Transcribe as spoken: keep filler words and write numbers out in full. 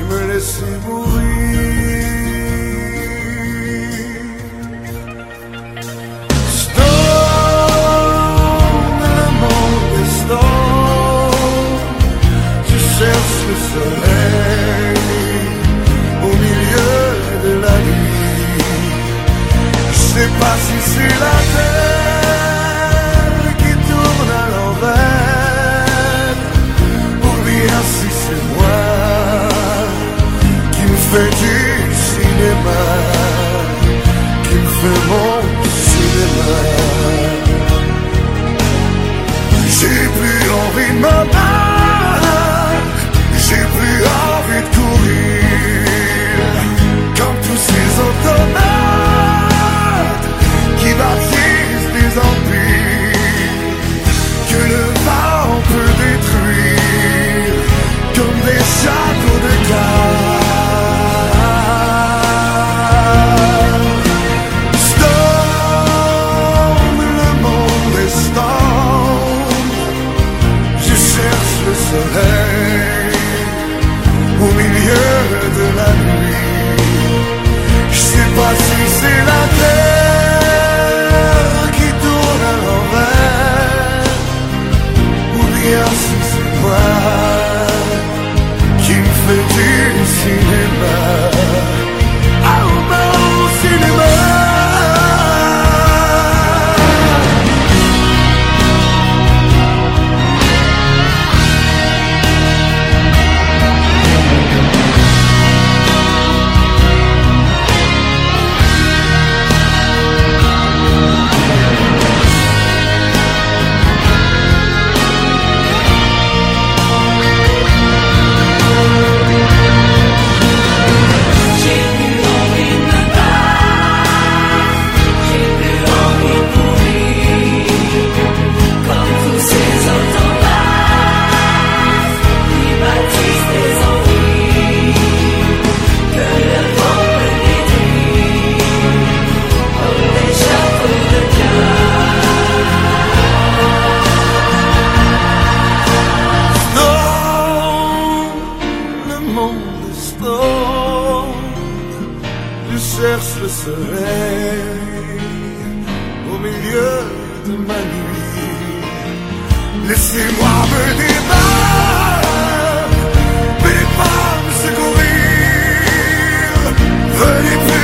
me laisser mourir. Stone, le monde est stone. Je cherche le soleil au milieu de la nuit. Je sais pas si c'est la terre qui tourne à l'envers, ou bien si c'est moi qui me fait du cinéma, qui me fait mon cinéma. J'ai plus envie de me battre, j'ai plus envie de courir, comme tous ces automates qui bâtissent des empires que le vent peut détruire, comme des châteaux de cartes. Stone, le monde est stone. Je cherche le soleil au milieu de la nuit. Je sais pas si c'est la terre qui tourne à l'envers, ou bien si c'est moi qui me fait du cinéma. Oh mon cinéma. Je cherche le soleil au milieu de ma nuit. Laissez-moi me débattre, mais pas me secourir. Venez